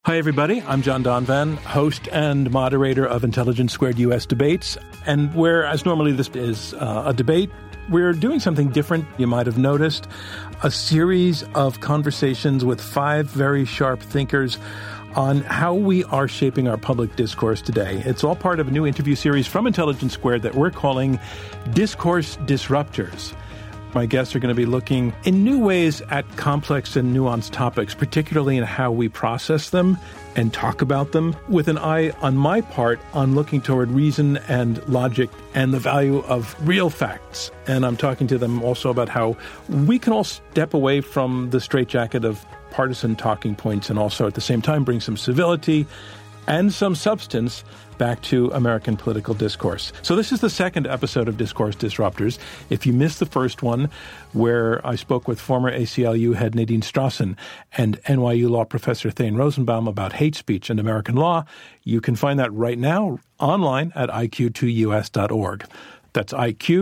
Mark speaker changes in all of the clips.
Speaker 1: Hi, everybody. I'm John Donvan, host and moderator of Intelligence Squared U.S. Debates. And whereas normally this is a debate, we're doing something different. You might have noticed a series of conversations with 5 very sharp thinkers on how we are shaping our public discourse today. It's all part of a new interview series from Intelligence Squared that we're calling Discourse Disruptors. My guests are going to be looking in new ways at complex and nuanced topics, particularly in how we process them and talk about them, with an eye, on my part, on looking toward reason and logic and the value of real facts. And I'm talking to them also about how we can all step away from the straitjacket of partisan talking points and also at the same time bring some civility and some substance back to American political discourse. So this is the second episode of Discourse Disruptors. If you missed the first one, where I spoke with former ACLU head Nadine Strossen and NYU law professor Thane Rosenbaum about hate speech and American law, you can find that right now online at iq2us.org. That's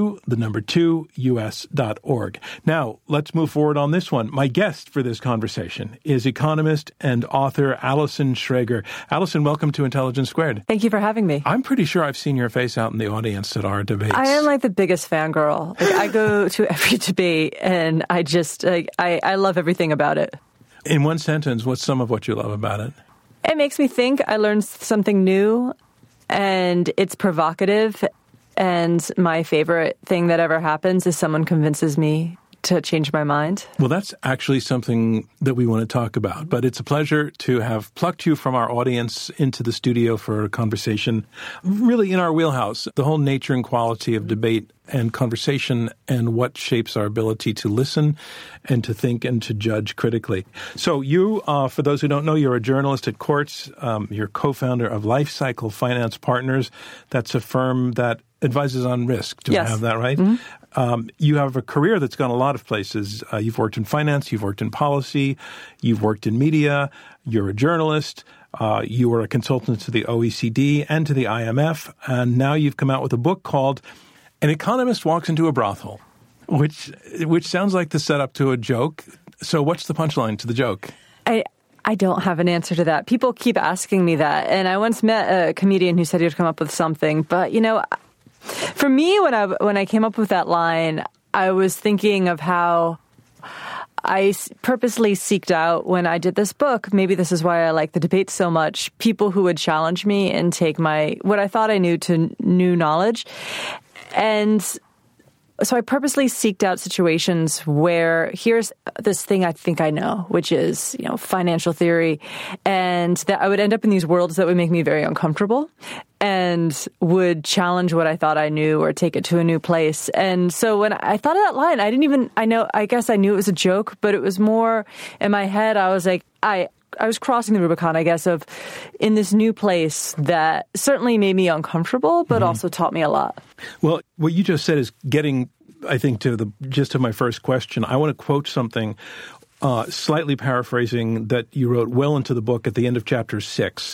Speaker 1: IQ2us.org. Now, let's move forward on this one. My guest for this conversation is economist and author Allison Schrager. Allison, welcome to Intelligence Squared.
Speaker 2: Thank you for having me.
Speaker 1: I'm pretty sure I've seen your face out in the audience at our debates.
Speaker 2: I am like the biggest fangirl. I go to every debate, and I just, I love everything about it.
Speaker 1: In one sentence, what's some of what you love about it?
Speaker 2: It makes me think. I learned something new, and it's provocative. And my favorite thing that ever happens is someone convinces me to change my mind.
Speaker 1: Well, that's actually something that we want to talk about. But it's a pleasure to have plucked you from our audience into the studio for a conversation really in our wheelhouse, the whole nature and quality of debate and conversation and what shapes our ability to listen and to think and to judge critically. So you, for those who don't know, you're a journalist at Quartz. You're co-founder of Life Cycle Finance Partners. That's a firm that advises on risk. Do I have that right? Mm-hmm. You have a career that's gone a lot of places. You've worked in finance. You've worked in policy. You've worked in media. You're a journalist. You were a consultant to the OECD and to the IMF. And now you've come out with a book called An Economist Walks into a Brothel, which sounds like the setup to a joke. So what's the punchline to the joke?
Speaker 2: I don't have an answer to that. People keep asking me that. And I once met a comedian who said he'd come up with something. But, you know, for me, when I came up with that line, I was thinking of how I purposely seeked out, when I did this book, maybe this is why I like the debate so much, people who would challenge me and take what I thought I knew to new knowledge. And so I purposely seeked out situations where here's this thing I think I know, which is, you know, financial theory, and that I would end up in these worlds that would make me very uncomfortable and would challenge what I thought I knew or take it to a new place. And so when I thought of that line, I guess I knew it was a joke, but it was more in my head. I was like, I was crossing the Rubicon, I guess, of in this new place that certainly made me uncomfortable, but also taught me a lot.
Speaker 1: Well, what you just said is getting, I think, to the gist of my first question. I want to quote something, slightly paraphrasing, that you wrote well into the book at the end of chapter 6.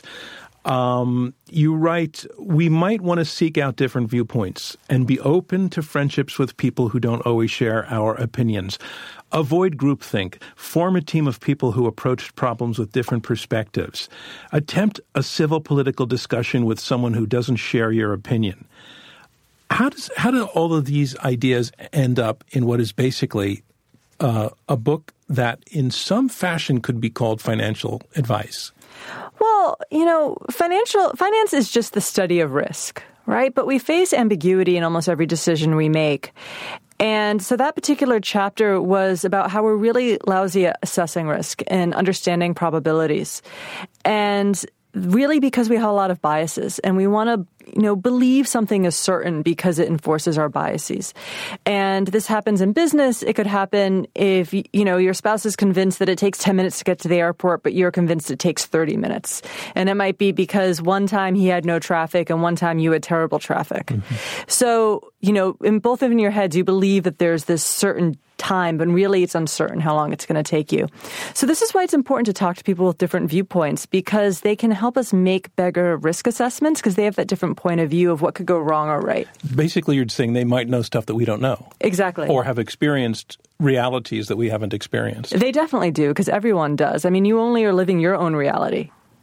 Speaker 1: You write, we might want to seek out different viewpoints and be open to friendships with people who don't always share our opinions. Avoid groupthink. Form a team of people who approach problems with different perspectives. Attempt a civil political discussion with someone who doesn't share your opinion. How do all of these ideas end up in what is basically a book that in some fashion could be called financial advice?
Speaker 2: Well, you know, finance is just the study of risk, right? But we face ambiguity in almost every decision we make. And so that particular chapter was about how we're really lousy at assessing risk and understanding probabilities. And really because we have a lot of biases and we want to, believe something is certain because it enforces our biases. And this happens in business. It could happen if, your spouse is convinced that it takes 10 minutes to get to the airport, but you're convinced it takes 30 minutes. And it might be because one time he had no traffic and one time you had terrible traffic. Mm-hmm. So, in both of your heads, you believe that there's this certain time, but really it's uncertain how long it's going to take you. So this is why it's important to talk to people with different viewpoints, because they can help us make better risk assessments because they have that different point of view of what could go wrong or right.
Speaker 1: Basically, you're saying they might know stuff that we don't know.
Speaker 2: Exactly.
Speaker 1: Or have experienced realities that we haven't experienced.
Speaker 2: They definitely do, because everyone does. I mean, you only are living your own reality.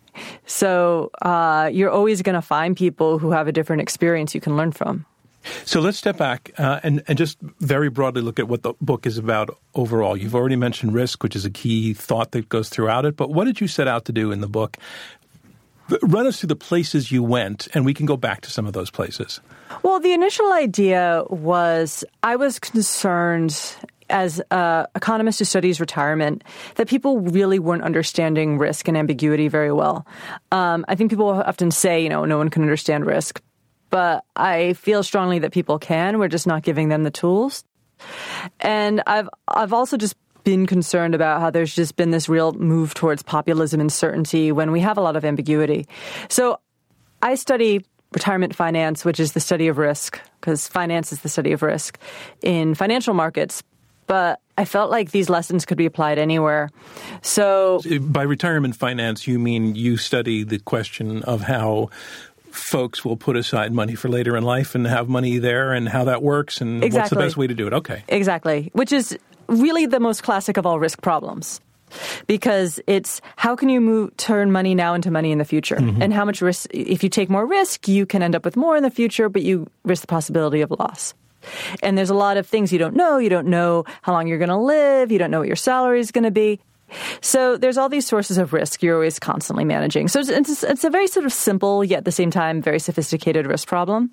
Speaker 2: So you're always going to find people who have a different experience you can learn from.
Speaker 1: So let's step back and just very broadly look at what the book is about overall. You've already mentioned risk, which is a key thought that goes throughout it. But what did you set out to do in the book? Run us through the places you went, and we can go back to some of those places.
Speaker 2: Well, the initial idea was I was concerned as an economist who studies retirement that people really weren't understanding risk and ambiguity very well. I think people often say, no one can understand risk. But I feel strongly that people can. We're just not giving them the tools. And I've also just been concerned about how there's just been this real move towards populism and certainty when we have a lot of ambiguity. So I study retirement finance, which is the study of risk, because finance is the study of risk in financial markets. But I felt like these lessons could be applied anywhere. So
Speaker 1: by retirement finance, you mean you study the question of how folks will put aside money for later in life and have money there and how that works and
Speaker 2: Exactly.
Speaker 1: What's the best way to do it. Okay.
Speaker 2: Exactly. Which is really the most classic of all risk problems. Because it's how can you turn money now into money in the future? Mm-hmm. And how much risk, if you take more risk, you can end up with more in the future, but you risk the possibility of loss. And there's a lot of things you don't know. You don't know how long you're going to live. You don't know what your salary is going to be. So there's all these sources of risk you're always constantly managing. So it's a very sort of simple, yet at the same time, very sophisticated risk problem.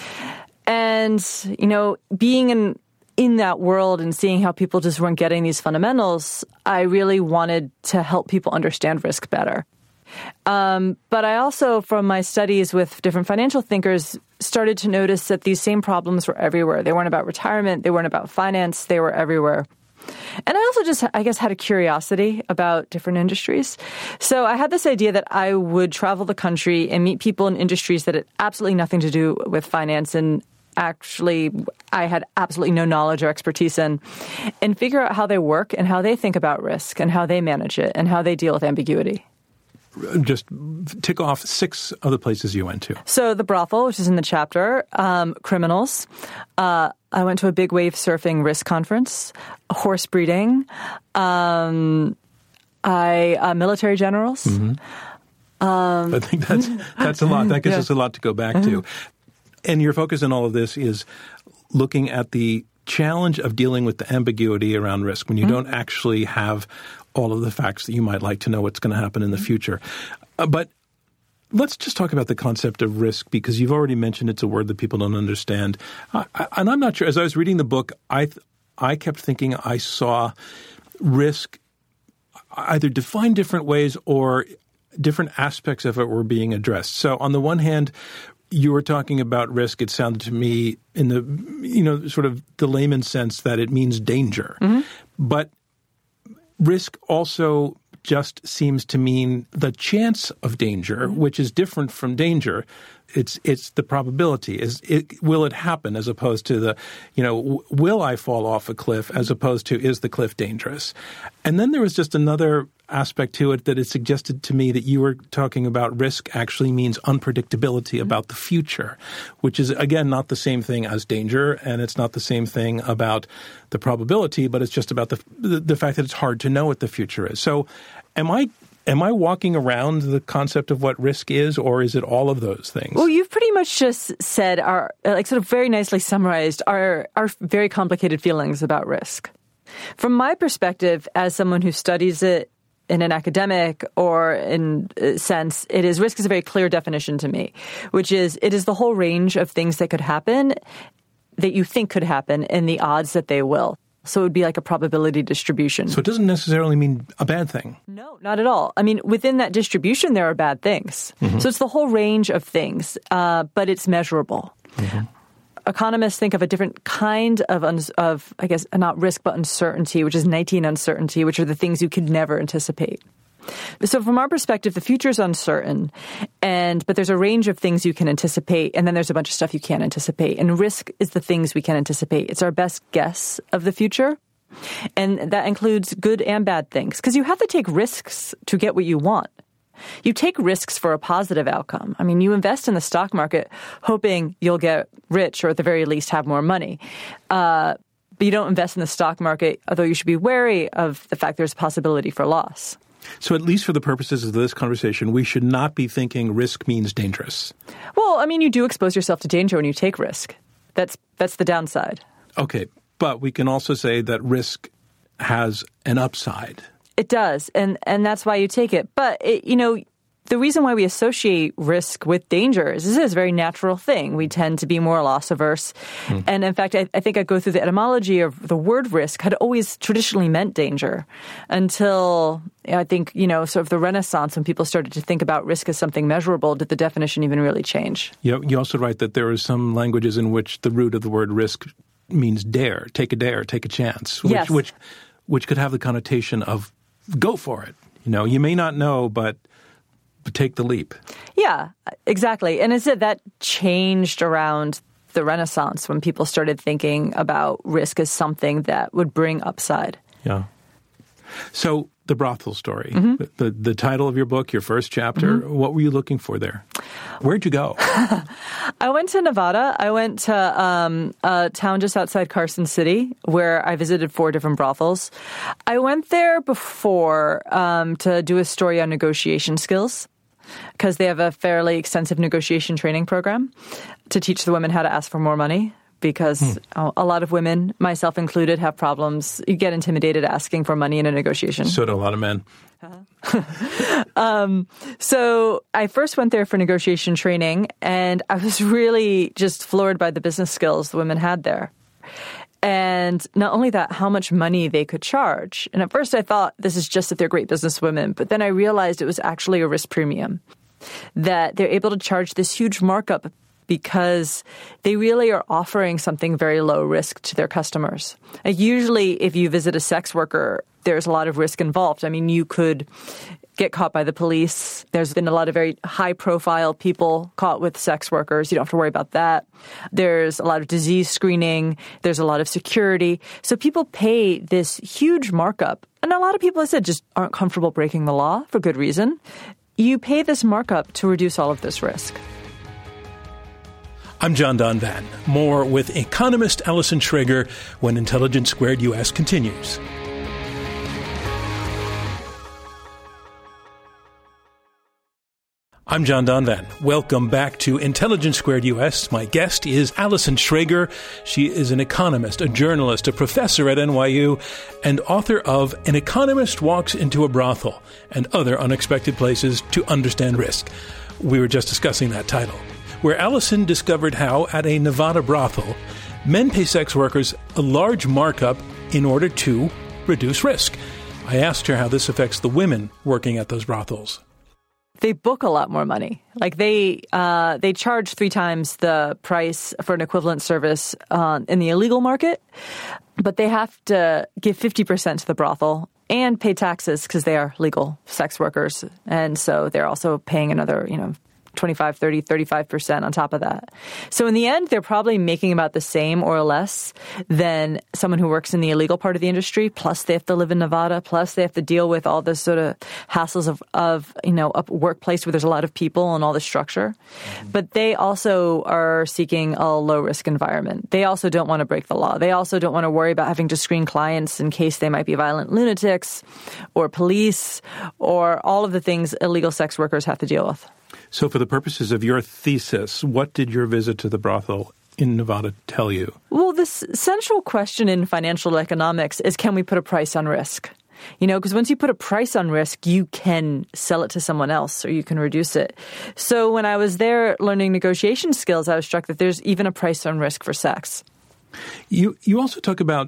Speaker 2: And, being in that world and seeing how people just weren't getting these fundamentals, I really wanted to help people understand risk better. But I also, from my studies with different financial thinkers, started to notice that these same problems were everywhere. They weren't about retirement. They weren't about finance. They were everywhere. And I also just, had a curiosity about different industries. So I had this idea that I would travel the country and meet people in industries that had absolutely nothing to do with finance and actually I had absolutely no knowledge or expertise in, and figure out how they work and how they think about risk and how they manage it and how they deal with ambiguity.
Speaker 1: Just tick off 6 other places you went to.
Speaker 2: So the brothel, which is in the chapter, criminals. I went to a big wave surfing risk conference, horse breeding, military generals.
Speaker 1: Mm-hmm. I think that's a lot. That gives us a lot to go back to. And your focus in all of this is looking at the challenge of dealing with the ambiguity around risk when you don't actually have all of the facts that you might like to know what's going to happen in the future. But let's just talk about the concept of risk, because you've already mentioned it's a word that people don't understand. And I'm not sure. As I was reading the book, I kept thinking I saw risk either defined different ways or different aspects of it were being addressed. So on the one hand, you were talking about risk. It sounded to me in the, sort of the layman's sense that it means danger. Mm-hmm. But risk also just seems to mean the chance of danger, which is different from danger. It's the probability. Will it happen, as opposed to the, will I fall off a cliff, as opposed to is the cliff dangerous? And then there was just another aspect to it that it suggested to me that you were talking about risk actually means unpredictability about the future, which is, again, not the same thing as danger, and it's not the same thing about the probability, but it's just about the fact that it's hard to know what the future is. So am I walking around the concept of what risk is, or is it all of those things?
Speaker 2: Well, you've pretty much just said sort of very nicely summarized our very complicated feelings about risk. From my perspective, as someone who studies it in an academic or in a sense, risk is a very clear definition to me, which is it is the whole range of things that could happen that you think could happen and the odds that they will. So it would be like a probability distribution.
Speaker 1: So it doesn't necessarily mean a bad thing.
Speaker 2: No, not at all. I mean, within that distribution, there are bad things. Mm-hmm. So it's the whole range of things, but it's measurable. Mm-hmm. Economists think of a different kind of, I guess, not risk, but uncertainty, which is Knightian uncertainty, which are the things you could never anticipate. So from our perspective, the future is uncertain, but there's a range of things you can anticipate, and then there's a bunch of stuff you can't anticipate. And risk is the things we can anticipate. It's our best guess of the future, and that includes good and bad things, because you have to take risks to get what you want. You take risks for a positive outcome. I mean, you invest in the stock market hoping you'll get rich or at the very least have more money. But you don't invest in the stock market, although you should be wary of the fact there's a possibility for loss.
Speaker 1: So at least for the purposes of this conversation, we should not be thinking risk means dangerous.
Speaker 2: Well, I mean, you do expose yourself to danger when you take risk. That's the downside.
Speaker 1: Okay, but we can also say that risk has an upside.
Speaker 2: It does, and that's why you take it. But, the reason why we associate risk with danger is this is a very natural thing. We tend to be more loss averse. And in fact, I think I go through the etymology of the word risk had always traditionally meant danger until I think, sort of the Renaissance, when people started to think about risk as something measurable, did the definition even really change?
Speaker 1: You also write that there are some languages in which the root of the word risk means dare, take a chance,
Speaker 2: yes.
Speaker 1: which could have the connotation of go for it. You may not know, but take the leap.
Speaker 2: Yeah, exactly. And is it that changed around the Renaissance when people started thinking about risk as something that would bring upside?
Speaker 1: Yeah. So the brothel story, the title of your book, your first chapter, what were you looking for there? Where'd you go?
Speaker 2: I went to Nevada. I went to a town just outside Carson City where I visited 4 different brothels. I went there before to do a story on negotiation skills, because they have a fairly extensive negotiation training program to teach the women how to ask for more money, because a lot of women, myself included, have problems. You get intimidated asking for money in a negotiation.
Speaker 1: So do a lot of men.
Speaker 2: So I first went there for negotiation training, and I was really just floored by the business skills the women had there. And not only that, how much money they could charge. And at first I thought this is just that they're great businesswomen, but then I realized it was actually a risk premium, that they're able to charge this huge markup because they really are offering something very low risk to their customers. Usually if you visit a sex worker, there's a lot of risk involved. I mean, you could get caught by the police. There's been a lot of very high-profile people caught with sex workers. You don't have to worry about that. There's a lot of disease screening. There's a lot of security. So people pay this huge markup. And a lot of people, I said, just aren't comfortable breaking the law for good reason. You pay this markup to reduce all of this risk.
Speaker 1: I'm John Donvan. More with economist Allison Schrager when Intelligence Squared US continues. I'm John Donvan. Welcome back to Intelligence Squared US. My guest is Allison Schrager. She is an economist, a journalist, a professor at NYU, and author of An Economist Walks into a Brothel and Other Unexpected Places to Understand Risk. We were just discussing that title, where Allison discovered how, at a Nevada brothel, men pay sex workers a large markup in order to reduce risk. I asked her how this affects the women working at those brothels.
Speaker 2: They book a lot more money. Like they charge 3 times the price for an equivalent service in the illegal market, but they have to give 50% to the brothel and pay taxes because they are legal sex workers. And so they're also paying another, 25, 30, 35% on top of that. So in the end, they're probably making about the same or less than someone who works in the illegal part of the industry. Plus they have to live in Nevada. Plus they have to deal with all this sort of hassles of a workplace where there's a lot of people and all the structure. But they also are seeking a low risk environment. They also don't want to break the law. They also don't want to worry about having to screen clients in case they might be violent lunatics or police or all of the things illegal sex workers have to deal with.
Speaker 1: So for the purposes of your thesis, what did your visit to the brothel in Nevada tell you?
Speaker 2: Well, this central question in financial economics is, can we put a price on risk? Because once you put a price on risk, you can sell it to someone else or you can reduce it. So when I was there learning negotiation skills, I was struck that there's even a price on risk for sex.
Speaker 1: You also talk about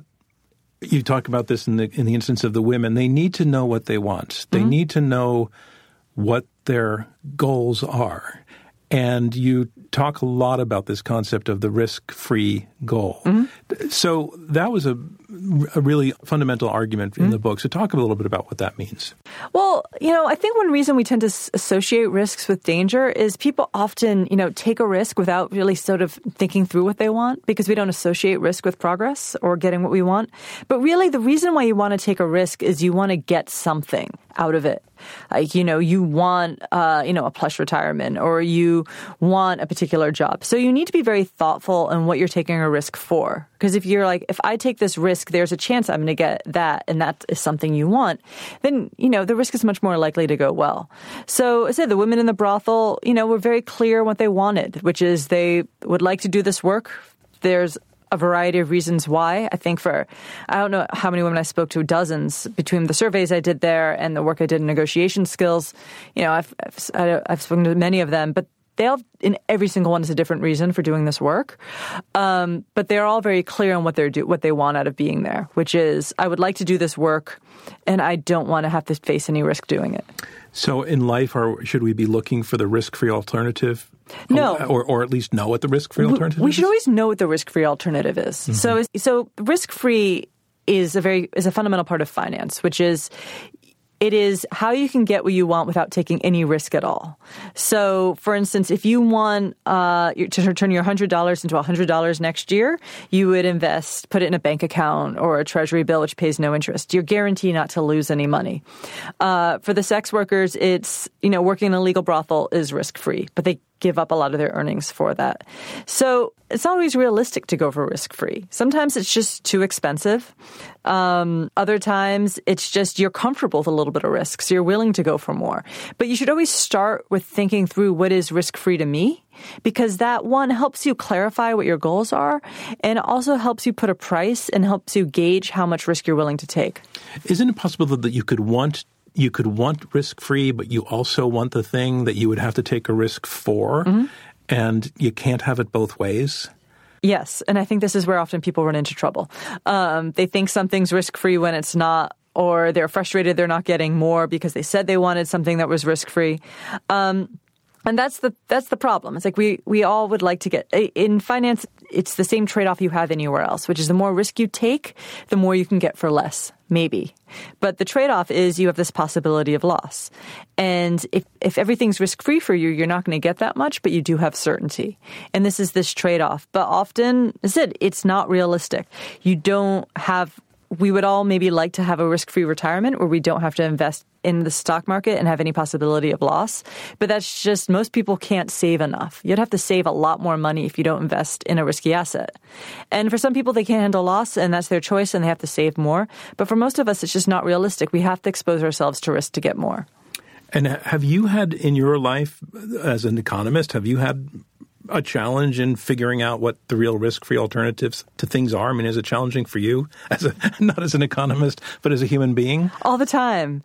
Speaker 1: this in the instance of the women. They need to know what they want. They need to know what their goals are. And you talk a lot about this concept of the risk-free goal. So that was a really fundamental argument in the book. So talk a little bit about what that means.
Speaker 2: Well, I think one reason we tend to associate risks with danger is people often, take a risk without really sort of thinking through what they want because we don't associate risk with progress or getting what we want. But really, the reason why you want to take a risk is you want to get something out of it. Like, you want, a plush retirement, or you want a particular job. So you need to be very thoughtful in what you're taking a risk for. Because if you're like, if I take this risk, there's a chance I'm going to get that, and that is something you want, then, the risk is much more likely to go well. So I said the women in the brothel, were very clear what they wanted, which is they would like to do this work. There's a variety of reasons why. I think I don't know how many women I spoke to, dozens, between the surveys I did there and the work I did in negotiation skills. I've spoken to many of them, but they all, in every single one, is a different reason for doing this work. But they're all very clear on what they want out of being there, which is, I would like to do this work, and I don't want to have to face any risk doing it.
Speaker 1: So in life, should we be looking for the risk-free alternative?
Speaker 2: No.
Speaker 1: Or at least know what the risk-free alternative is?
Speaker 2: We should always know what the risk-free alternative is. Mm-hmm. So risk-free is a fundamental part of finance, which is, it is how you can get what you want without taking any risk at all. So, for instance, if you want to turn your $100 into $100 next year, you would put it in a bank account or a treasury bill, which pays no interest. You're guaranteed not to lose any money. For the sex workers, it's, working in a legal brothel is risk-free, but they give up a lot of their earnings for that. So it's not always realistic to go for risk-free. Sometimes it's just too expensive. Other times it's just you're comfortable with a little bit of risk, so you're willing to go for more. But you should always start with thinking through what is risk-free to me, because that, one, helps you clarify what your goals are, and also helps you put a price and helps you gauge how much risk you're willing to take.
Speaker 1: Isn't it possible that you could want risk-free, but you also want the thing that you would have to take a risk for, and you can't have it both ways?
Speaker 2: Yes, and I think this is where often people run into trouble. They think something's risk-free when it's not, or they're frustrated they're not getting more because they said they wanted something that was risk-free. And that's the problem. It's like we all would like to get in finance. It's the same trade-off you have anywhere else, which is the more risk you take, the more you can get for less, maybe. But the trade-off is you have this possibility of loss. And if everything's risk-free for you, you're not going to get that much, but you do have certainty. And this is this trade-off. But often, as I said, it's not realistic. We would all maybe like to have a risk-free retirement where we don't have to invest in the stock market and have any possibility of loss. But that's just, most people can't save enough. You'd have to save a lot more money if you don't invest in a risky asset. And for some people, they can't handle loss, and that's their choice, and they have to save more. But for most of us, it's just not realistic. We have to expose ourselves to risk to get more.
Speaker 1: And have you had in your life, as an economist, have you had a challenge in figuring out what the real risk-free alternatives to things are? I mean, is it challenging for you, not as an economist, but as a human being?
Speaker 2: All the time.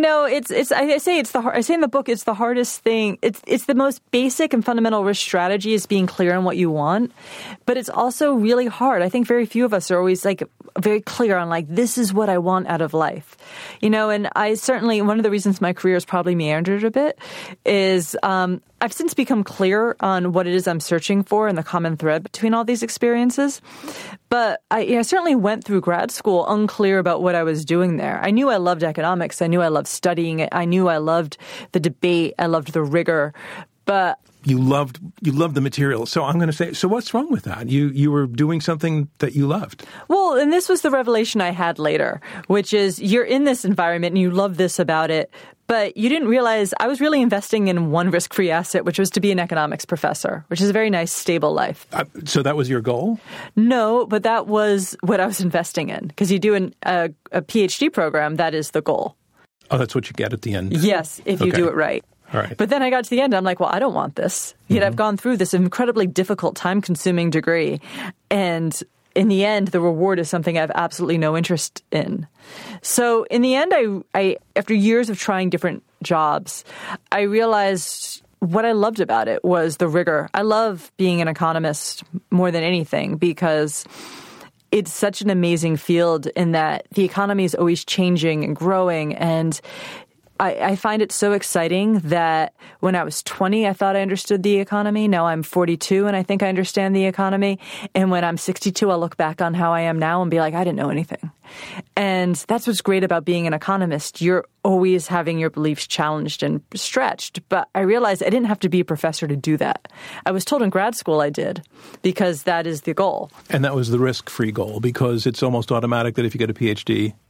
Speaker 2: I say in the book, it's the hardest thing. It's the most basic and fundamental risk strategy is being clear on what you want, but it's also really hard. I think very few of us are always very clear on this is what I want out of life. And I certainly, one of the reasons my career has probably meandered a bit is, I've since become clear on what it is I'm searching for and the common thread between all these experiences. But I certainly went through grad school unclear about what I was doing there. I knew I loved economics. I knew I loved studying it. I knew I loved the debate. I loved the rigor. But
Speaker 1: you loved the material. So I'm going to say, so what's wrong with that? You were doing something that you loved.
Speaker 2: Well, and this was the revelation I had later, which is you're in this environment and you love this about it, but you didn't realize I was really investing in one risk-free asset, which was to be an economics professor, which is a very nice, stable life.
Speaker 1: So that was your goal?
Speaker 2: No, but that was what I was investing in. Because you do a PhD program, that is the goal.
Speaker 1: Oh, that's what you get at the end?
Speaker 2: Yes, if you do it right.
Speaker 1: All right.
Speaker 2: But then I got to the end, I'm like, well, I don't want this. Yet I've gone through this incredibly difficult, time-consuming degree. And in the end, the reward is something I have absolutely no interest in. So in the end, I after years of trying different jobs, I realized what I loved about it was the rigor. I love being an economist more than anything because it's such an amazing field in that the economy is always changing and growing, and I find it so exciting that when I was 20, I thought I understood the economy. Now I'm 42 and I think I understand the economy. And when I'm 62, I'll look back on how I am now and be like, I didn't know anything. And that's what's great about being an economist. You're always having your beliefs challenged and stretched. But I realized I didn't have to be a professor to do that. I was told in grad school I did, because that is the goal.
Speaker 1: And that was the risk-free goal, because it's almost automatic that if you get a PhD,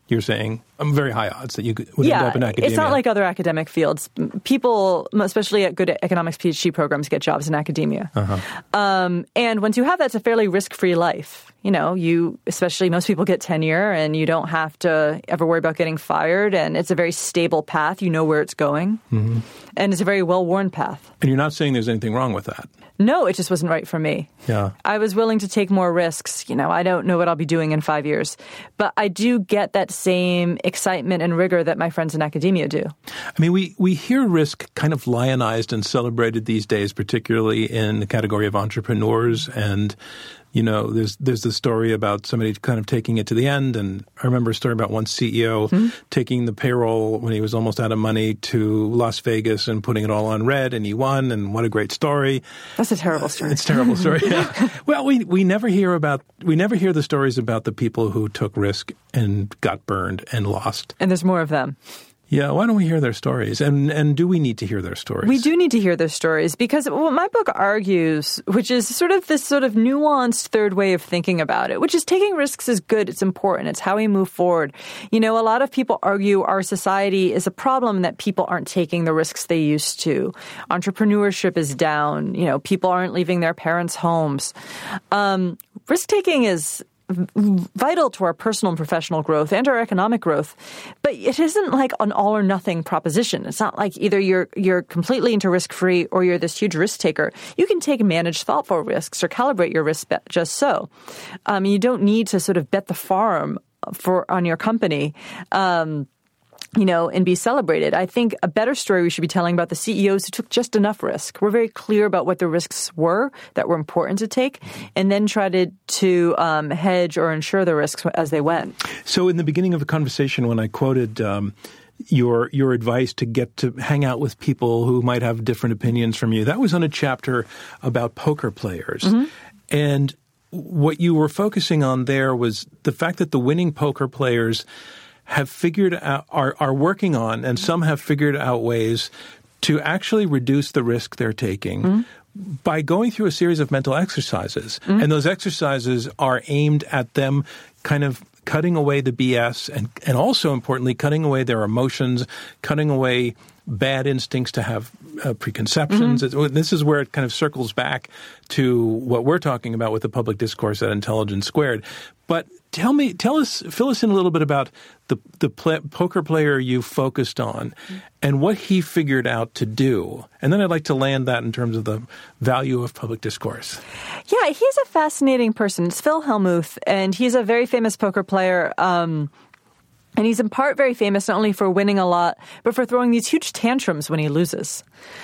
Speaker 1: you're saying, very high odds that you would end up in academia.
Speaker 2: It's not like other academic fields. People, especially at good economics PhD programs, get jobs in academia. And once you have that, it's a fairly risk-free life. Especially most people get tenure and you don't have to ever worry about getting fired. And it's a very stable path. You know where it's going. Mm-hmm. And it's a very well-worn path.
Speaker 1: And you're not saying there's anything wrong with that?
Speaker 2: No, it just wasn't right for me.
Speaker 1: Yeah.
Speaker 2: I was willing to take more risks. I don't know what I'll be doing in 5 years. But I do get that same excitement and rigor that my friends in academia do.
Speaker 1: I mean, we hear risk kind of lionized and celebrated these days, particularly in the category of entrepreneurs. And there's the story about somebody kind of taking it to the end. And I remember a story about one CEO taking the payroll when he was almost out of money to Las Vegas and putting it all on red, and he won. And what a great story.
Speaker 2: That's a terrible story.
Speaker 1: It's a terrible story. Yeah. Well, we never hear the stories about the people who took risk and got burned and lost.
Speaker 2: And there's more of them.
Speaker 1: Yeah, why don't we hear their stories? And do we need to hear their stories?
Speaker 2: We do need to hear their stories because what my book argues, which is sort of this sort of nuanced third way of thinking about it, which is taking risks is good, it's important, it's how we move forward. A lot of people argue our society is a problem that people aren't taking the risks they used to. Entrepreneurship is down, people aren't leaving their parents' homes. Risk-taking is vital to our personal and professional growth and our economic growth. But it isn't like an all or nothing proposition. It's not like either you're completely into risk-free or you're this huge risk taker. You can take managed, thoughtful risks or calibrate your risk just so. You don't need to sort of bet the farm on your company. And be celebrated. I think a better story we should be telling about the CEOs who took just enough risk. We're very clear about what the risks were that were important to take, and then try to hedge or insure the risks as they went.
Speaker 1: So in the beginning of the conversation, when I quoted your advice to get to hang out with people who might have different opinions from you, that was on a chapter about poker players. Mm-hmm. And what you were focusing on there was the fact that the winning poker players have figured out, are working on, and some have figured out ways to actually reduce the risk they're taking by going through a series of mental exercises. And those exercises are aimed at them kind of cutting away the BS and also, importantly, cutting away their emotions, cutting away bad instincts to have preconceptions. This is where it kind of circles back to what we're talking about with the public discourse at Intelligence Squared. But fill us in a little bit about the poker player you focused on and what he figured out to do. And then I'd like to land that in terms of the value of public discourse.
Speaker 2: Yeah, he's a fascinating person. It's Phil Hellmuth, and he's a very famous poker player. And he's in part very famous not only for winning a lot, but for throwing these huge tantrums when he loses.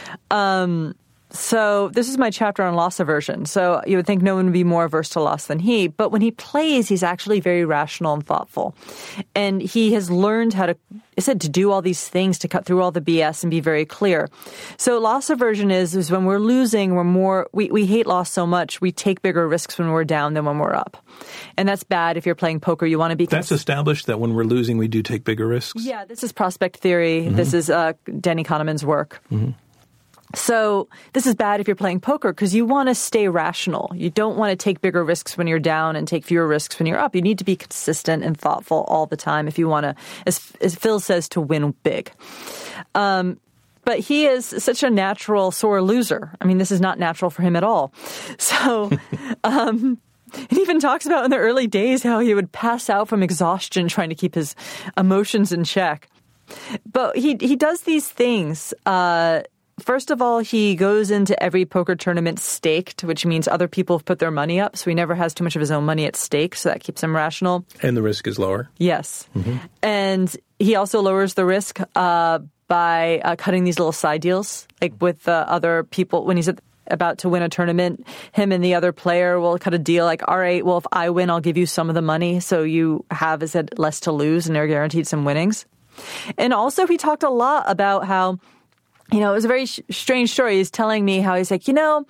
Speaker 2: So this is my chapter on loss aversion. So you would think no one would be more averse to loss than he. But when he plays, he's actually very rational and thoughtful. And he has learned how to do all these things to cut through all the BS and be very clear. So loss aversion is when we're losing, we hate loss so much, we take bigger risks when we're down than when we're up. And that's bad if you're playing poker. You want to be...
Speaker 1: That's established that when we're losing, we do take bigger risks?
Speaker 2: Yeah, this is prospect theory. Mm-hmm. This is Danny Kahneman's work. Mm-hmm. So this is bad if you're playing poker because you want to stay rational. You don't want to take bigger risks when you're down and take fewer risks when you're up. You need to be consistent and thoughtful all the time if you want to, as Phil says, to win big. But he is such a natural sore loser. I mean, this is not natural for him at all. So he even talks about in the early days how he would pass out from exhaustion trying to keep his emotions in check. But he does these things. First of all, he goes into every poker tournament staked, which means other people have put their money up, so he never has too much of his own money at stake, so that keeps him rational.
Speaker 1: And the risk is lower?
Speaker 2: Yes. Mm-hmm. And he also lowers the risk by cutting these little side deals, like with other people. When he's about to win a tournament, him and the other player will cut a deal like, all right, well, if I win, I'll give you some of the money, so you have, as said, less to lose, and they're guaranteed some winnings. And also, he talked a lot about how, it was a very strange story. He's telling me how he's like, I'm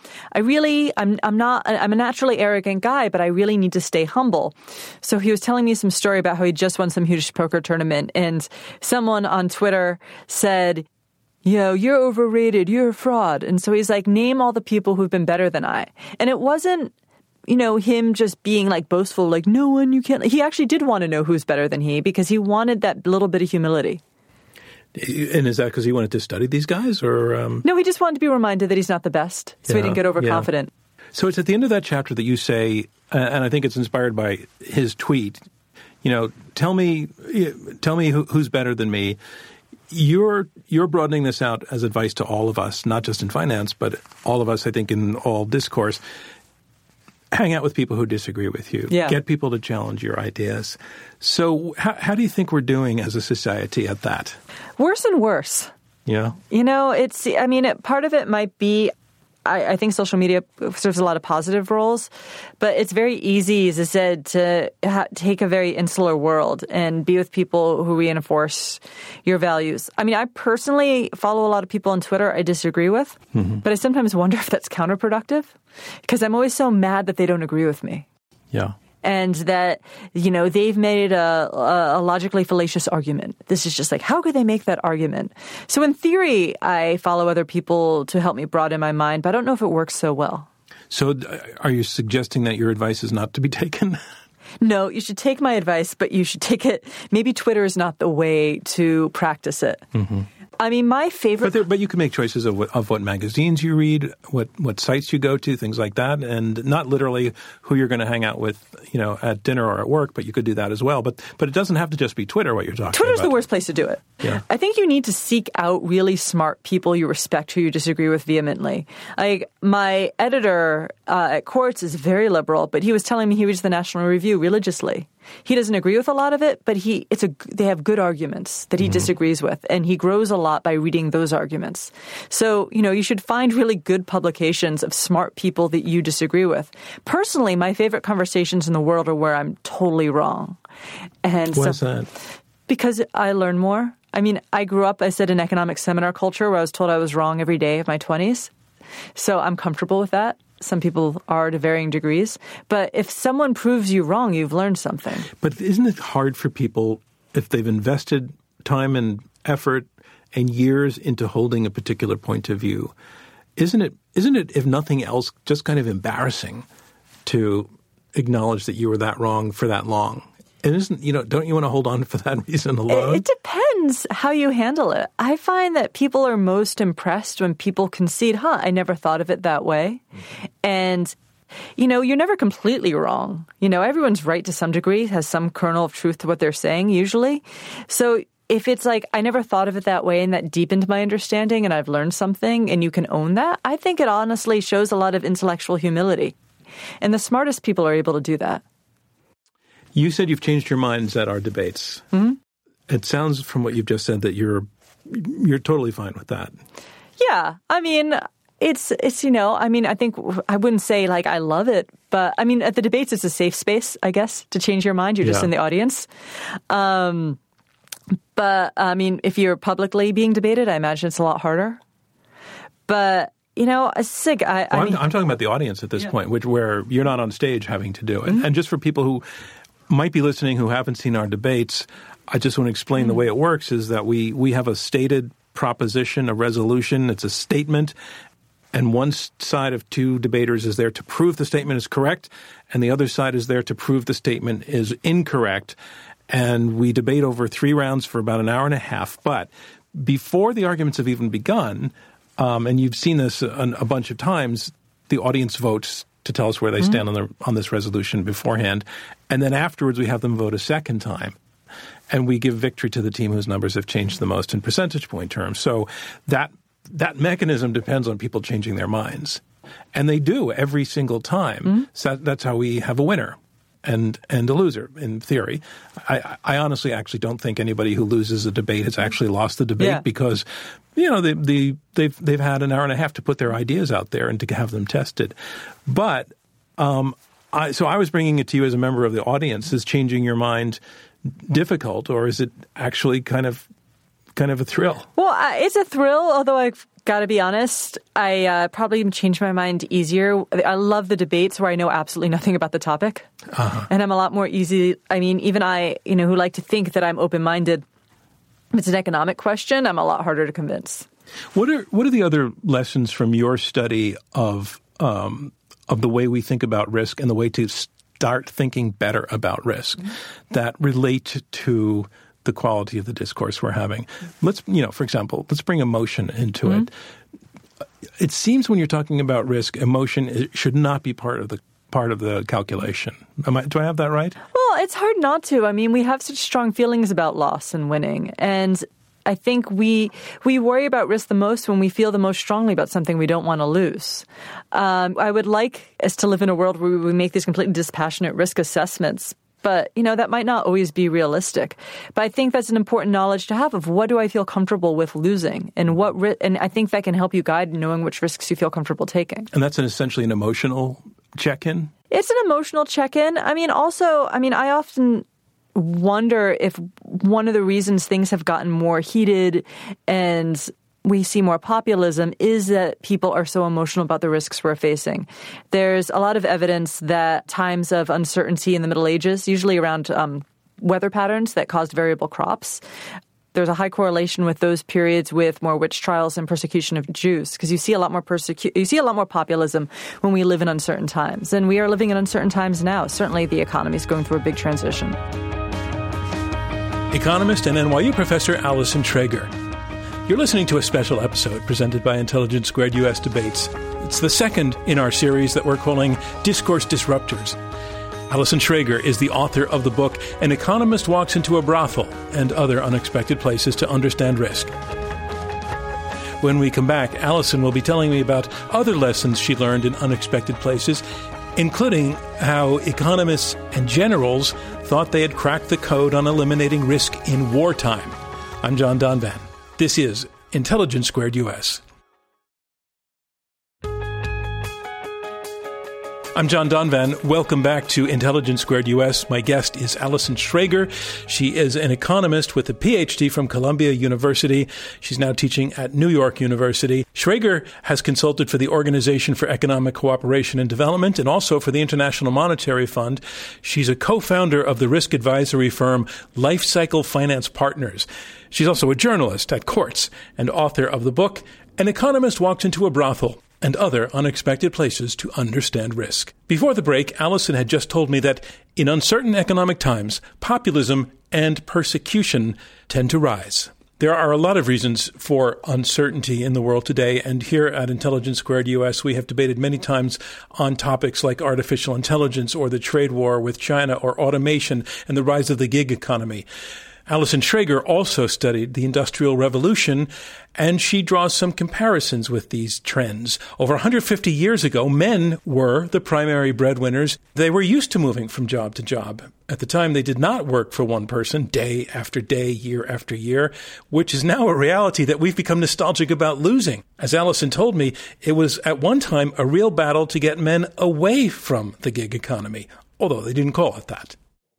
Speaker 2: a naturally arrogant guy, but I really need to stay humble. So he was telling me some story about how he just won some huge poker tournament, and someone on Twitter said, you're overrated, you're a fraud. And so he's like, name all the people who've been better than I. And it wasn't him just being like boastful, like no one, you can't. He actually did want to know who's better than he because he wanted that little bit of humility.
Speaker 1: And is that because he wanted to study these guys, or?
Speaker 2: No, he just wanted to be reminded that he's not the best, so he didn't get overconfident.
Speaker 1: Yeah. So it's at the end of that chapter that you say, and I think it's inspired by his tweet, tell me who's better than me. You're broadening this out as advice to all of us, not just in finance, but all of us, I think, in all discourse. Hang out with people who disagree with you.
Speaker 2: Yeah.
Speaker 1: Get people to challenge your ideas. So how do you think we're doing as a society at that?
Speaker 2: Worse and worse.
Speaker 1: Yeah.
Speaker 2: Part of it might be, I think social media serves a lot of positive roles, but it's very easy, as I said, to take a very insular world and be with people who reinforce your values. I personally follow a lot of people on Twitter I disagree with, but I sometimes wonder if that's counterproductive because I'm always so mad that they don't agree with me.
Speaker 1: Yeah.
Speaker 2: And that, they've made a logically fallacious argument. This is just like, how could they make that argument? So in theory, I follow other people to help me broaden my mind, but I don't know if it works so well.
Speaker 1: So are you suggesting that your advice is not to be taken?
Speaker 2: No, you should take my advice, but you should take it. Maybe Twitter is not the way to practice it. Mm-hmm. My favorite...
Speaker 1: But you can make choices of what magazines you read, what sites you go to, things like that, and not literally who you're going to hang out with, at dinner or at work, but you could do that as well. But it doesn't have to just be Twitter, what you're talking
Speaker 2: Twitter's
Speaker 1: about.
Speaker 2: the worst place to do it.
Speaker 1: Yeah.
Speaker 2: I think you need to seek out really smart people you respect who you disagree with vehemently. My editor at Quartz is very liberal, but he was telling me he reads the National Review religiously. He doesn't agree with a lot of it, but they have good arguments that he disagrees with, and he grows a lot by reading those arguments. So, you should find really good publications of smart people that you disagree with. Personally, my favorite conversations in the world are where I'm totally wrong. And
Speaker 1: why is that?
Speaker 2: Because I learn more. I grew up, I said, in economic seminar culture where I was told I was wrong every day of my 20s. So I'm comfortable with that. Some people are to varying degrees. But if someone proves you wrong, you've learned something.
Speaker 1: But isn't it hard for people, if they've invested time and effort and years into holding a particular point of view, isn't it, if nothing else, just kind of embarrassing to acknowledge that you were that wrong for that long? And don't you want to hold on for that reason alone?
Speaker 2: It depends how you handle it. I find that people are most impressed when people concede, I never thought of it that way. And, you're never completely wrong. Everyone's right to some degree, has some kernel of truth to what they're saying usually. So if it's like, I never thought of it that way and that deepened my understanding and I've learned something and you can own that, I think it honestly shows a lot of intellectual humility. And the smartest people are able to do that.
Speaker 1: You said you've changed your minds at our debates. Mm-hmm. It sounds from what you've just said that you're totally fine with that.
Speaker 2: Yeah. It's I think I wouldn't say like I love it, but at the debates it's a safe space, I guess, to change your mind. You're just in the audience. But if you're publicly being debated, I imagine it's a lot harder. But I'm
Speaker 1: talking about the audience at this point, where you're not on stage having to do it. Mm-hmm. And just for people who might be listening who haven't seen our debates, I just want to explain the way it works is that we have a stated proposition, a resolution. It's a statement. And one side of two debaters is there to prove the statement is correct, and the other side is there to prove the statement is incorrect. And we debate over 3 rounds for about an hour and a half. But before the arguments have even begun, and you've seen this a bunch of times, the audience votes to tell us where they stand on this resolution beforehand. And then afterwards, we have them vote a second time. And we give victory to the team whose numbers have changed the most in percentage point terms. So that mechanism depends on people changing their minds. And they do every single time. Mm-hmm. So that's how we have a winner and a loser, in theory. I honestly actually don't think anybody who loses a debate has actually lost the debate because, they've had an hour and a half to put their ideas out there and to have them tested. But I was bringing it to you as a member of the audience. Is changing your mind difficult, or is it actually kind of a thrill? Well,
Speaker 2: it's a thrill, although I've got to be honest, I probably change my mind easier. I love the debates where I know absolutely nothing about the topic. Uh-huh. And I'm a lot more easy. Even I, who like to think that I'm open-minded, if it's an economic question, I'm a lot harder to convince.
Speaker 1: What are the other lessons from your study of of the way we think about risk and the way to start thinking better about risk that relate to the quality of the discourse we're having. Let's, for example, let's bring emotion into it. It seems when you're talking about risk, emotion should not be part of the calculation. Do I have that right?
Speaker 2: Well, it's hard not to. I mean, we have such strong feelings about loss and winning. And I think we worry about risk the most when we feel the most strongly about something we don't want to lose. I would like us to live in a world where we make these completely dispassionate risk assessments. But, that might not always be realistic. But I think that's an important knowledge to have of what do I feel comfortable with losing and and I think that can help you guide knowing which risks you feel comfortable taking.
Speaker 1: And that's essentially an emotional check-in?
Speaker 2: It's an emotional check-in. I often wonder if one of the reasons things have gotten more heated and we see more populism is that people are so emotional about the risks we're facing. There's a lot of evidence that times of uncertainty in the Middle Ages, usually around weather patterns that caused variable crops, there's a high correlation with those periods with more witch trials and persecution of Jews, because you see a lot more populism when we live in uncertain times. And we are living in uncertain times now. Certainly the economy is going through a big transition.
Speaker 1: Economist and NYU professor Allison Schrager. You're listening to a special episode presented by Intelligence Squared U.S. Debates. It's the second in our series that we're calling Discourse Disruptors. Allison Schrager is the author of the book An Economist Walks into a Brothel and Other Unexpected Places to Understand Risk. When we come back, Allison will be telling me about other lessons she learned in unexpected places, including how economists and generals thought they had cracked the code on eliminating risk in wartime. I'm John Donvan. This is Intelligence Squared U.S. I'm John Donvan. Welcome back to Intelligence Squared U.S. My guest is Allison Schrager. She is an economist with a PhD from Columbia University. She's now teaching at New York University. Schrager has consulted for the Organization for Economic Cooperation and Development and also for the International Monetary Fund. She's a co-founder of the risk advisory firm Life Cycle Finance Partners. She's also a journalist at Quartz and author of the book An Economist Walks into a Brothel and Other Unexpected Places to Understand Risk. Before the break, Allison had just told me that in uncertain economic times, populism and persecution tend to rise. There are a lot of reasons for uncertainty in the world today, and here at Intelligence Squared US, we have debated many times on topics like artificial intelligence or the trade war with China or automation and the rise of the gig economy. Allison Schrager also studied the Industrial Revolution, and she draws some comparisons with these trends. Over 150 years ago, men were the primary breadwinners. They were used to moving from job to job. At the time, they did not work for one person day after day, year after year, which is now a reality that we've become nostalgic about losing. As Allison told me, it was at one time a real battle to get men away from the gig economy, although they didn't call it that.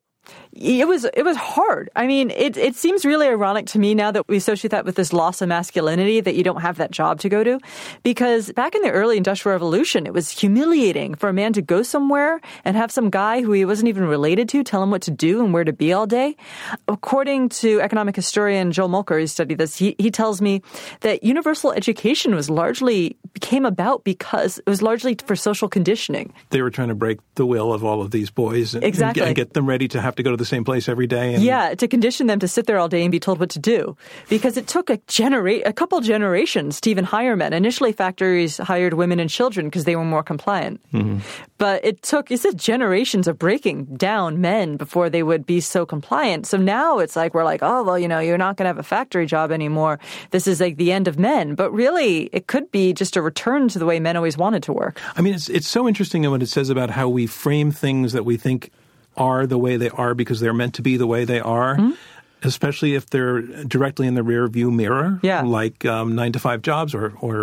Speaker 2: It was hard. I mean, it seems really ironic to me now that we associate that with this loss of masculinity, that you don't have that job to go to. Because back in the early Industrial Revolution, it was humiliating for a man to go somewhere and have some guy who he wasn't even related to tell him what to do and where to be all day. According to economic historian Joel Molker, who studied this, he tells me that universal education came about because it was largely for social conditioning.
Speaker 1: They were trying to break the will of all of these boys and get them ready to have to go to the same place every day.
Speaker 2: To condition them to sit there all day and be told what to do. Because it took a couple generations to even hire men. Initially, factories hired women and children because they were more compliant. Mm-hmm. But it took generations of breaking down men before they would be so compliant. So now it's like, we're like, oh, well, you're not going to have a factory job anymore. This is like the end of men. But really, it could be just a return to the way men always wanted to work.
Speaker 1: I mean, it's so interesting when it says about how we frame things that we think are the way they are because they're meant to be the way they are, especially if they're directly in the rear view mirror, like 9-to-5 jobs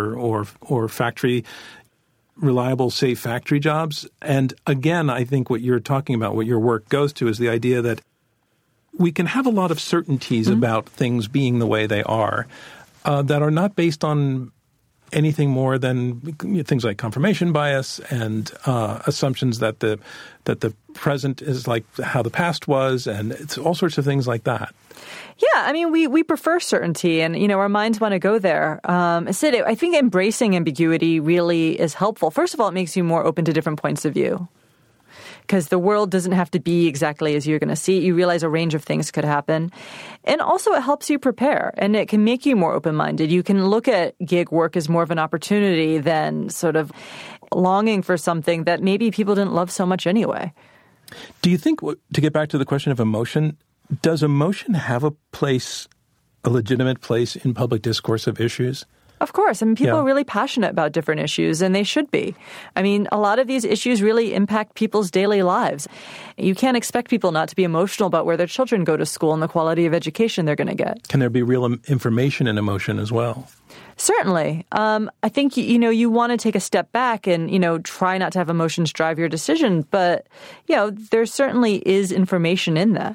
Speaker 1: or factory, reliable, safe factory jobs. And again, I think what you're talking about, what your work goes to, is the idea that we can have a lot of certainties about things being the way they are that are not based on anything more than things like confirmation bias and assumptions that the present is like how the past was, and it's all sorts of things like that.
Speaker 2: Yeah, I mean, we prefer certainty, and, our minds want to go there. Sid, I think embracing ambiguity really is helpful. First of all, it makes you more open to different points of view, because the world doesn't have to be exactly as you're going to see it. You realize a range of things could happen. And also it helps you prepare, and it can make you more open-minded. You can look at gig work as more of an opportunity than sort of longing for something that maybe people didn't love so much anyway.
Speaker 1: Do you think, to get back to the question of emotion, does emotion have a legitimate place in public discourse of issues?
Speaker 2: Of course. I mean, people are really passionate about different issues, and they should be. I mean, a lot of these issues really impact people's daily lives. You can't expect people not to be emotional about where their children go to school and the quality of education they're going to get.
Speaker 1: Can there be real information and emotion as well?
Speaker 2: Certainly. I think, you want to take a step back and, try not to have emotions drive your decision. But, there certainly is information in that.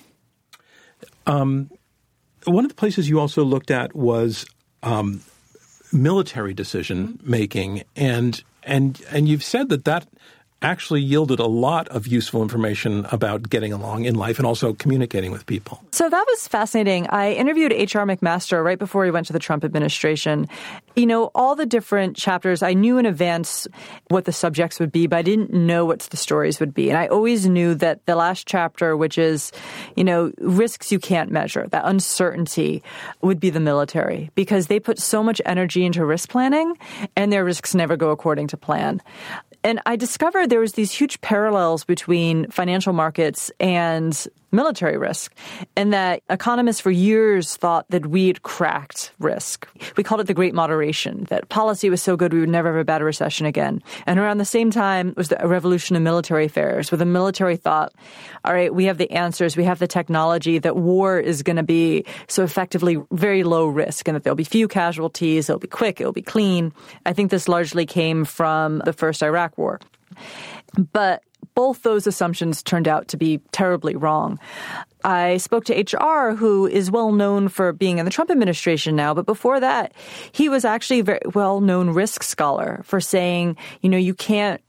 Speaker 1: One of the places you also looked at was military decision making, and you've said that actually yielded a lot of useful information about getting along in life and also communicating with people.
Speaker 2: So that was fascinating. I interviewed H.R. McMaster right before he went to the Trump administration. All the different chapters, I knew in advance what the subjects would be, but I didn't know what the stories would be. And I always knew that the last chapter, which is, risks you can't measure, that uncertainty, would be the military, because they put so much energy into risk planning and their risks never go according to plan. And I discovered there was these huge parallels between financial markets and military risk, and that economists for years thought that we'd cracked risk. We called it the Great Moderation, that policy was so good we would never have a bad recession again. And around the same time was the revolution in military affairs, where the military thought, all right, we have the answers, we have the technology, that war is going to be so effectively very low risk and that there'll be few casualties, it'll be quick, it'll be clean. I think this largely came from the first Iraq War. But both those assumptions turned out to be terribly wrong. I spoke to H.R., who is well known for being in the Trump administration now, but before that, he was actually a very well-known risk scholar for saying, you can't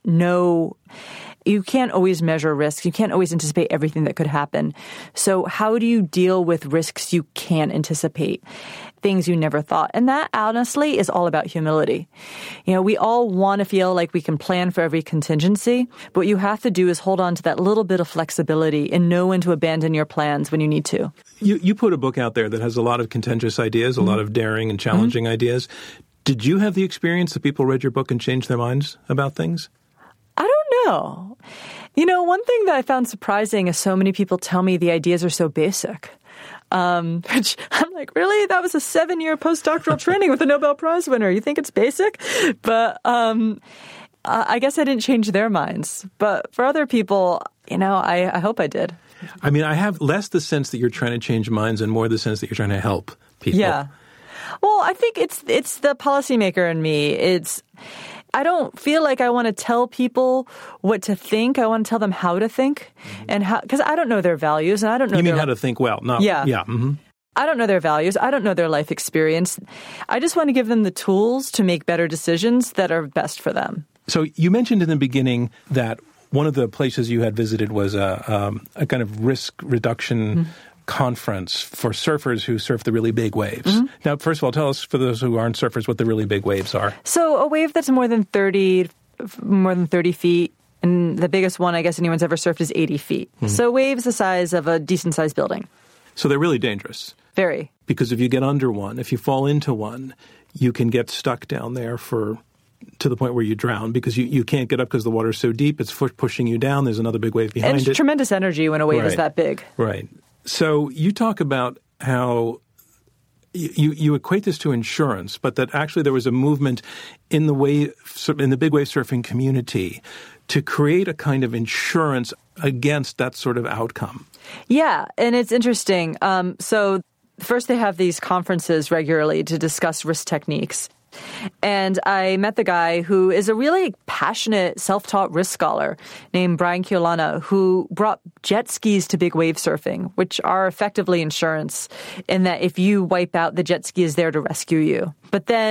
Speaker 2: always measure risks. You can't always anticipate everything that could happen. So how do you deal with risks you can't anticipate? Things you never thought. And that, honestly, is all about humility. We all want to feel like we can plan for every contingency, but what you have to do is hold on to that little bit of flexibility and know when to abandon your plans when you need to.
Speaker 1: You put a book out there that has a lot of contentious ideas, a lot of daring and challenging ideas. Did you have the experience that people read your book and changed their minds about things?
Speaker 2: I don't know. One thing that I found surprising is so many people tell me the ideas are so basic. Which I'm like, really? That was a 7-year postdoctoral training with a Nobel Prize winner. You think it's basic? But I guess I didn't change their minds. But for other people, I hope I did.
Speaker 1: I mean, I have less the sense that you're trying to change minds and more the sense that you're trying to help people.
Speaker 2: Yeah. Well, I think it's the policymaker in me. I don't feel like I want to tell people what to think. I want to tell them how to think, and because I don't know their values, and I don't know.
Speaker 1: You mean how to think well? Not, yeah. Mm-hmm.
Speaker 2: I don't know their values. I don't know their life experience. I just want to give them the tools to make better decisions that are best for them.
Speaker 1: So you mentioned in the beginning that one of the places you had visited was a kind of risk reduction conference for surfers who surf the really big waves. Now, first of all, tell us, for those who aren't surfers, what the really big waves are.
Speaker 2: So a wave that's more than 30 feet, and the biggest one I guess anyone's ever surfed is 80 feet. So waves the size of a decent-sized building.
Speaker 1: So they're really dangerous.
Speaker 2: Very.
Speaker 1: Because if you get under one, if you fall into one, you can get stuck down there to the point where you drown, because you can't get up because the water's so deep. It's pushing you down. There's another big wave behind it.
Speaker 2: And it's tremendous energy when a wave is that big.
Speaker 1: Right. So you talk about how you equate this to insurance, but that actually there was a movement in the big wave surfing community to create a kind of insurance against that sort of outcome. Yeah,
Speaker 2: and it's interesting. So first they have these conferences regularly to discuss risk techniques. And I met the guy who is a really passionate, self-taught risk scholar named Brian Keolana, who brought jet skis to big wave surfing, which are effectively insurance in that if you wipe out, the jet ski is there to rescue you. But then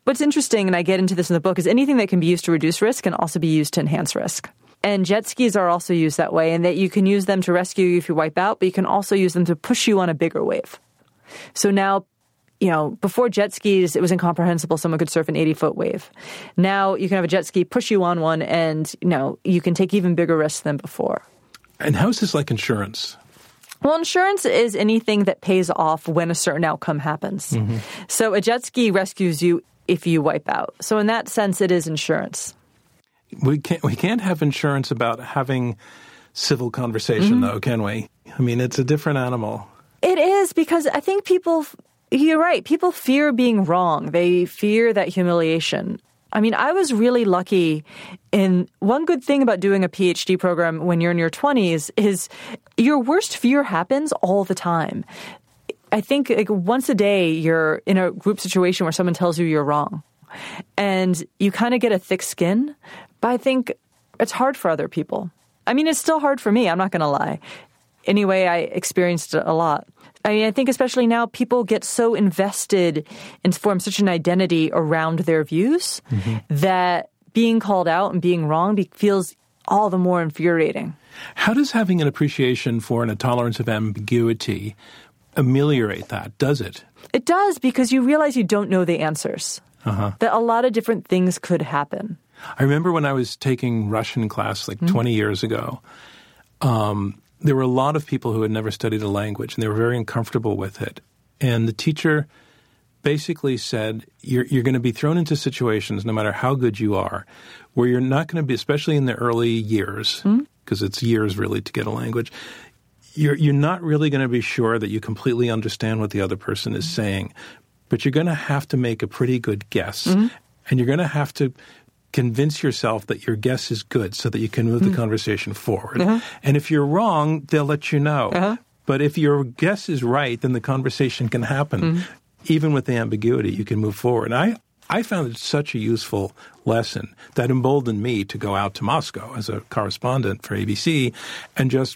Speaker 2: What's interesting, and I get into this in the book, is anything that can be used to reduce risk can also be used to enhance risk. And jet skis are also used that way, and that you can use them to rescue you if you wipe out, but you can also use them to push you on a bigger wave. So now, before jet skis, it was incomprehensible someone could surf an 80-foot wave. Now you can have a jet ski push you on one, and, you can take even bigger risks than before.
Speaker 1: And how is this like insurance?
Speaker 2: Well, insurance is anything that pays off when a certain outcome happens. Mm-hmm. So a jet ski rescues you if you wipe out. So in that sense, it is insurance.
Speaker 1: We can't have insurance about having civil conversation, though, can we? I mean, it's a different animal.
Speaker 2: It is, because I think you're right, people fear being wrong. They fear that humiliation. I mean, I was really lucky in one good thing about doing a PhD program when you're in your 20s is your worst fear happens all the time. I think once a day you're in a group situation where someone tells you you're wrong. And you kind of get a thick skin. But I think it's hard for other people. I mean, it's still hard for me. I'm not going to lie. Anyway, I experienced it a lot. I mean, I think especially now people get so invested and form such an identity around their views that being called out and being wrong feels all the more infuriating.
Speaker 1: How does having an appreciation for and a tolerance of ambiguity ameliorate that? Does it?
Speaker 2: It does, because you realize you don't know the answers. That a lot of different things could happen.
Speaker 1: I remember when I was taking Russian class 20 years ago, there were a lot of people who had never studied a language, and they were very uncomfortable with it. And the teacher basically said, you're going to be thrown into situations, no matter how good you are, where you're not going to be, especially in the early years, because it's years really to get a language, you're not really going to be sure that you completely understand what the other person is saying. But you're going to have to make a pretty good guess. And you're going to have to convince yourself that your guess is good so that you can move the conversation forward. And if you're wrong, they'll let you know. But if your guess is right, then the conversation can happen. Even with the ambiguity, you can move forward. And I found it such a useful lesson that emboldened me to go out to Moscow as a correspondent for ABC and just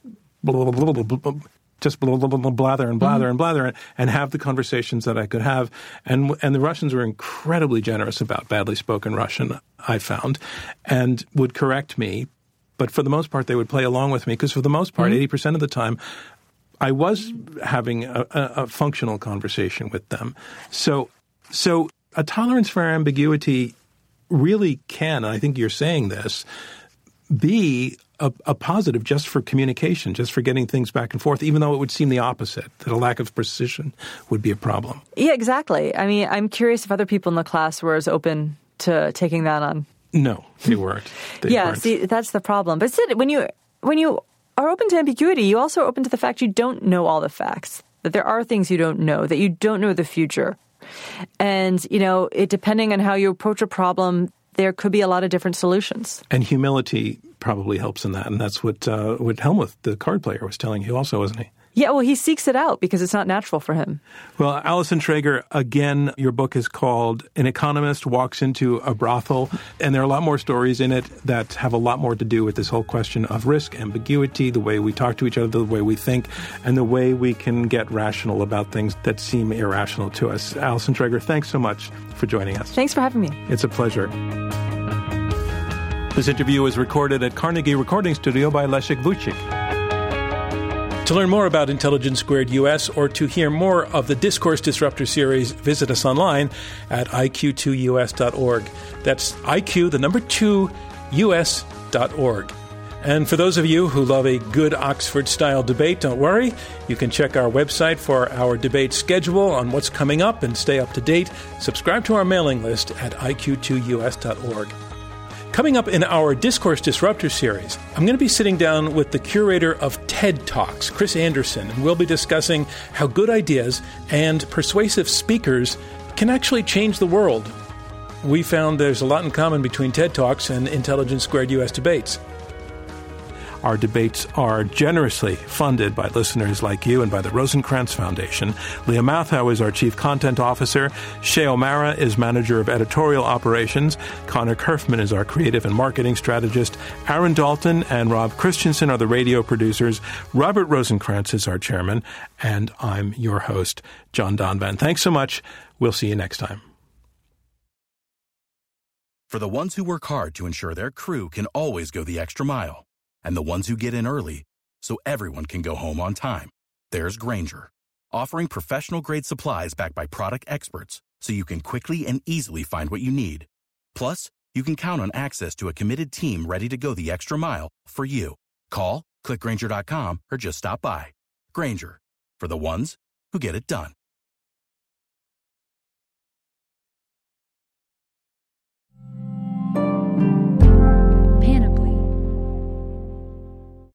Speaker 1: blather and blather and blather and have the conversations that I could have. And the Russians were incredibly generous about badly spoken Russian, I found, and would correct me. But for the most part, they would play along with me because for the most part, 80% of the time, I was having a functional conversation with them. So a tolerance for ambiguity really can, and I think you're saying this, be a positive just for communication, just for getting things back and forth, even though it would seem the opposite, that a lack of precision would be a problem. Yeah,
Speaker 2: exactly. I mean, I'm curious if other people in the class were as open to taking that on.
Speaker 1: No, they weren't.
Speaker 2: See, that's the problem. But when you are open to ambiguity, you also are open to the fact you don't know all the facts, that there are things you don't know, that you don't know the future. And, depending on how you approach a problem, there could be a lot of different solutions.
Speaker 1: And humility probably helps in that. And that's what Helmuth, the card player, was telling you also, wasn't he?
Speaker 2: Yeah, well, he seeks it out because it's not natural for him.
Speaker 1: Well, Allison Traeger, again, your book is called An Economist Walks into a Brothel, and there are a lot more stories in it that have a lot more to do with this whole question of risk, ambiguity, the way we talk to each other, the way we think, and the way we can get rational about things that seem irrational to us. Allison Traeger, thanks so much for joining us.
Speaker 2: Thanks for having me.
Speaker 1: It's a pleasure. This interview was recorded at Carnegie Recording Studio by Leszek Vucik. To learn more about Intelligence Squared US or to hear more of the Discourse Disruptor series, visit us online at iq2us.org. That's IQ, the number 2, us.org. And for those of you who love a good Oxford-style debate, don't worry. You can check our website for our debate schedule on what's coming up and stay up to date. Subscribe to our mailing list at iq2us.org. Coming up in our Discourse Disruptor series, I'm going to be sitting down with the curator of TED Talks, Chris Anderson, and we'll be discussing how good ideas and persuasive speakers can actually change the world. We found there's a lot in common between TED Talks and Intelligence Squared US debates. Our debates are generously funded by listeners like you and by the Rosencrantz Foundation. Leah Mathau is our Chief Content Officer. Shea O'Mara is Manager of Editorial Operations. Connor Kerfman is our Creative and Marketing Strategist. Aaron Dalton and Rob Christensen are the radio producers. Robert Rosencrantz is our Chairman. And I'm your host, John Donvan. Thanks so much. We'll see you next time.
Speaker 3: For the ones who work hard to ensure their crew can always go the extra mile, and the ones who get in early so everyone can go home on time, there's Grainger, offering professional-grade supplies backed by product experts so you can quickly and easily find what you need. Plus, you can count on access to a committed team ready to go the extra mile for you. Call, click Grainger.com, or just stop by. Grainger, for the ones who get it done.